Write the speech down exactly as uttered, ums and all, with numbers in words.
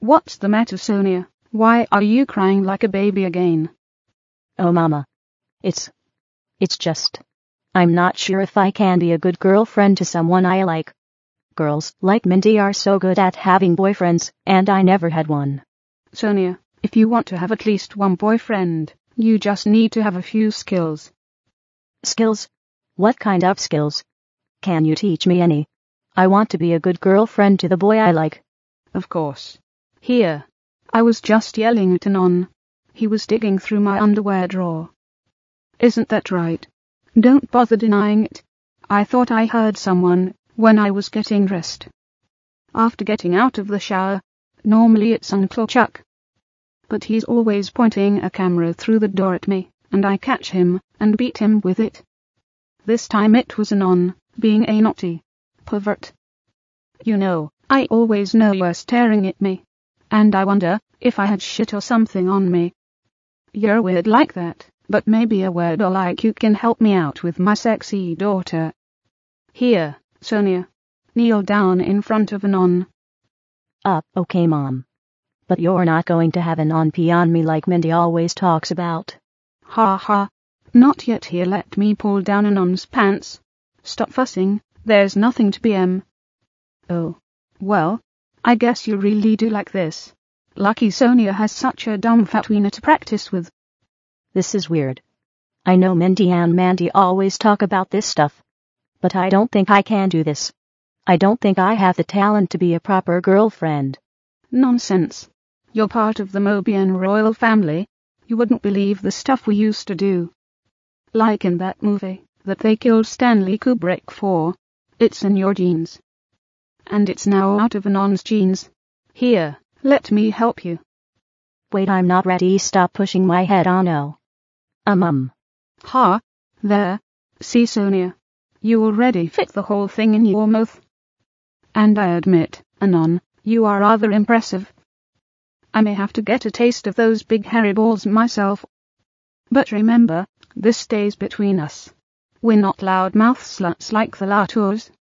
What's the matter, Sonia? Why are you crying like a baby again? Oh, Mama. It's... It's just... I'm not sure if I can be a good girlfriend to someone I like. Girls like Mindy are so good at having boyfriends, and I never had one. Sonia, if you want to have at least one boyfriend, you just need to have a few skills. Skills? What kind of skills? Can you teach me any? I want to be a good girlfriend to the boy I like. Of course. Here. I was just yelling at Anon. He was digging through my underwear drawer. Isn't that right? Don't bother denying it. I thought I heard someone when I was getting dressed. After getting out of the shower, normally it's Uncle Chuck. But he's always pointing a camera through the door at me, and I catch him and beat him with it. This time it was Anon, being a naughty pervert. You know, I always know you're staring at me, and I wonder if I had shit or something on me. You're weird like that, but maybe a weirdo like you can help me out with my sexy daughter. Here, Sonia, kneel down in front of Anon. Uh, okay, Mom. But you're not going to have Anon pee on me like Mindy always talks about. Ha ha. Not yet. Here, let me pull down Anon's pants. Stop fussing, there's nothing to be em. Oh, well, I guess you really do like this. Lucky Sonia has such a dumb fat wiener to practice with. This is weird. I know Mindy and Mandy always talk about this stuff, but I don't think I can do this. I don't think I have the talent to be a proper girlfriend. Nonsense. You're part of the Mobian royal family. You wouldn't believe the stuff we used to do. Like in that movie that they killed Stanley Kubrick for. It's in your genes. And it's now out of Anon's genes. Here, let me help you. Wait, I'm not ready. Stop pushing my head on. Oh. Um um. Ha, there. See, Sonia. You already fit the whole thing in your mouth. And I admit, Anon, you are rather impressive. I may have to get a taste of those big hairy balls myself. But remember, this stays between us. We're not loudmouth sluts like the Latours.